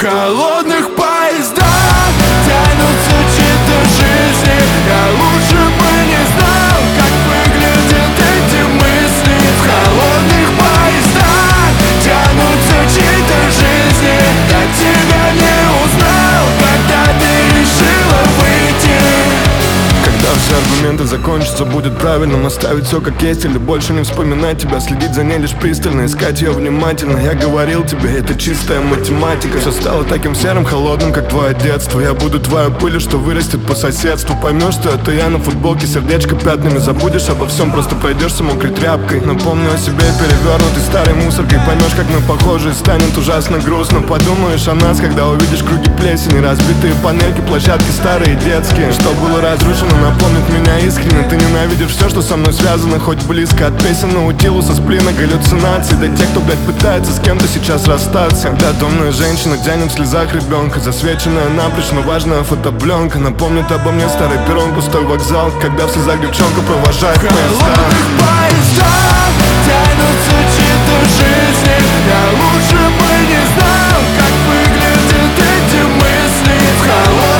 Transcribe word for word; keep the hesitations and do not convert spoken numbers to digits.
холодных поездах тянутся чьи-то жизни. Я лучше бы не знал, как выглядят эти мысли. В холодных поездах тянутся чьи-то жизни. Я тебя не узнал, когда ты решила выйти. Когда все аргументы закончатся, будет правильно оставить все как есть, или больше не вспоминать тебя, следить за ней лишь пристально, искать ее внимательно. Я говорил тебе, это чистая математика. Все стало таким серым, холодным, как твое детство. Я буду твоей пылью, что вырастет по соседству. Поймешь, что это я на футболке, сердечко пятнами. Забудешь обо всем, просто пройдешься мокрой тряпкой. Напомню о себе перевернутой старой мусоркой. Поймешь, как мы похожи, станет ужасно грустно. Подумаешь о нас, когда увидишь круги плесени, разбитые панельки, площадки старые детские. Что было разрушено, напомнит меня искренне. Ты ненавидишь все, что со мной связано, хоть близко. От песен Наутилуса, сплина, галлюцинаций. До тех, кто, блядь, пытается с кем-то сейчас расстаться. Когда томная женщина тянет в слезах ребенка, засвеченная напрочь, но важная фотопленка напомнит обо мне старый перрон, пустой вокзал, когда в слезах девчонка провожает поезда. В холодных поездах тянутся чьи-то жизни. Я лучше бы не знал, как выглядят эти мысли. В холодных